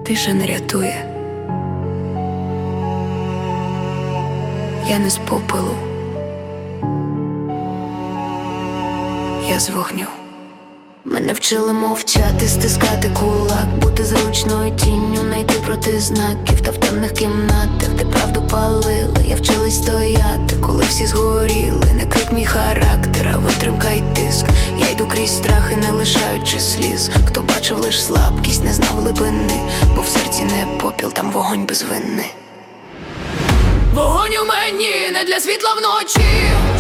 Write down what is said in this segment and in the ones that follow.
Тиша не рятує. Я не з попелу, я з вогню. Мене вчили мовчати, стискати кулак, бути зручною тінню, найти проти знаків. Та в темних кімнатах, де правду палили, я вчилась стояти, коли всі згоріли. Не крик мій характер, а витримка й тиск. Я йду крізь страхи, не лишаючи сліз. Хто бачив лиш слабкість, не знав глибини, бо в серці не попіл, там вогонь без вини. Вогонь у мені не для світла вночі.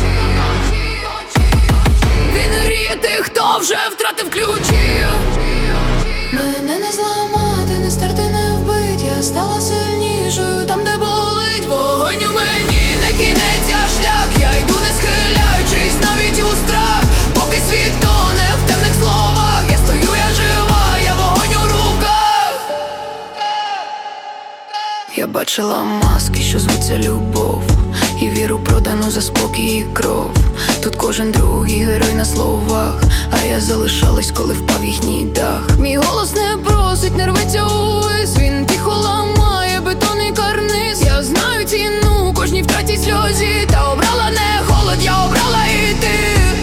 Він гріє тих, хто вже втратив ключі. Мене не зламати, не стерти, не вбить. Я стала сильнішою там, де болить. Вогонь у мені не кінець, а шлях. Я йду не схиляючись навіть у страх. Поки світ тоне в темних словах, я стою, я жива, я вогонь у руках. Я бачила маски, що звуться любов, і віру продану за спокій і кров. Тут кожен другий герой на словах, а я залишалась, коли впав їхній дах. Мій голос не просить, не рветься увесь. Він тихо ламає бетонний карниз. Я знаю ціну кожній втраті сльозі. Та обрала не холод, я обрала іти.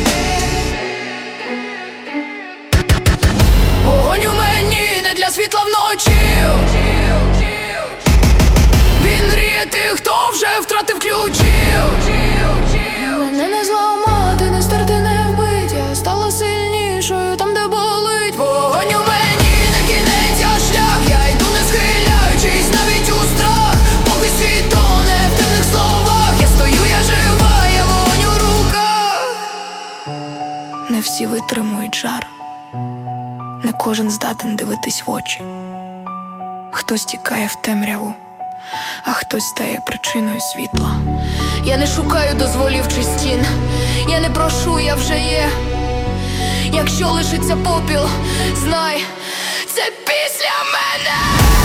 Вогонь у мені не для світла вночі. Він гріє тих, хто вже втратив ключі. Мене не зламати, не стерти, не вбить. Я стала сильнішою там, де болить. Вогонь у мені не кінець, а шлях. Я йду не схиляючись навіть у страх. Поки світ тоне в темних словах, я стою, я жива, я вогонь у руках. Не всі витримують жар, не кожен здатен дивитись в очі. Хтось тікає в темряву, а хтось стає причиною світла. Я не шукаю дозволів чи стін, я не прошу, я вже є. Якщо лишиться попіл, знай, це після мене.